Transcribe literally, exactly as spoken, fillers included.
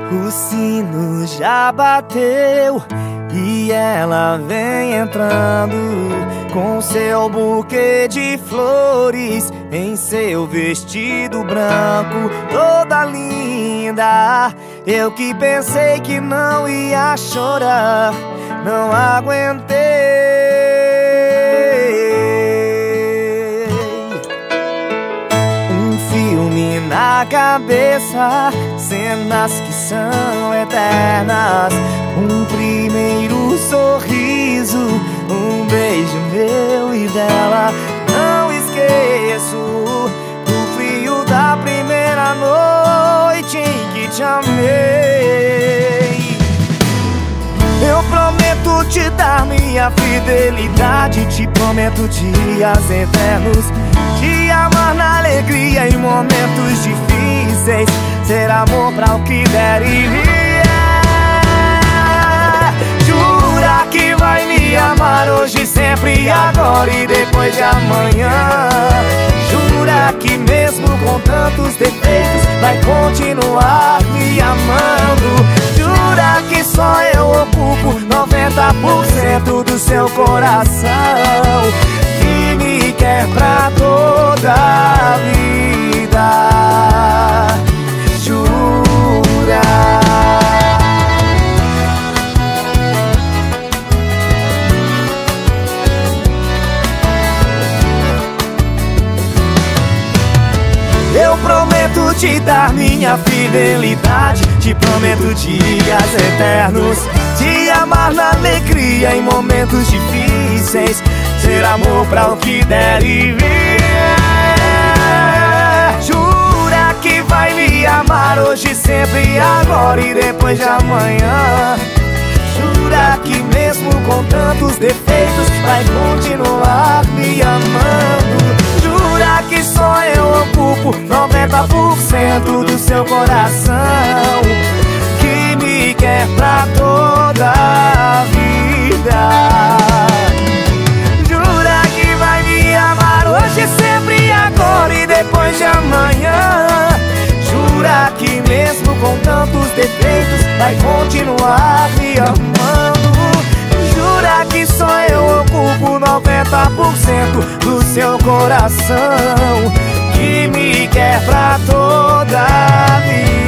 O sino já bateu e ela vem entrando com seu buquê de flores em seu vestido branco, toda linda. Eu que pensei que não ia chorar, não aguentei. Um filme na cabeça, cenas que são eternas. Um primeiro sorriso, um beijo meu e dela. Não esqueço o frio da primeira noite em que te amei. Eu prometo te dar minha fidelidade, te prometo dias eternos, te amar na alegria em momentos difíceis, ser amor pra o que der e vier. Jura que vai me amar hoje, sempre, agora e depois de amanhã. Jura que mesmo com tantos defeitos vai continuar me amando. Jura que só eu ocupo noventa por cento do seu coração, que me quer pra toda a vida. Jura. Eu prometo te dar minha fidelidade, te prometo dias eternos, te amar na alegria em momentos difíceis, ser amor pra o que der e vier. Jura que vai me amar hoje, sempre, agora e depois de amanhã. Jura que mesmo com tantos defeitos vai continuar me amando. Jura que só eu ocupo noventa por cento do seu coração, que me quer pra toda a vida. Jura que vai me amar hoje, sempre, agora e depois de amanhã. Jura que mesmo com tantos defeitos vai continuar me amando. Jura que só eu ocupo noventa por cento do seu coração, que me quer pra toda a vida.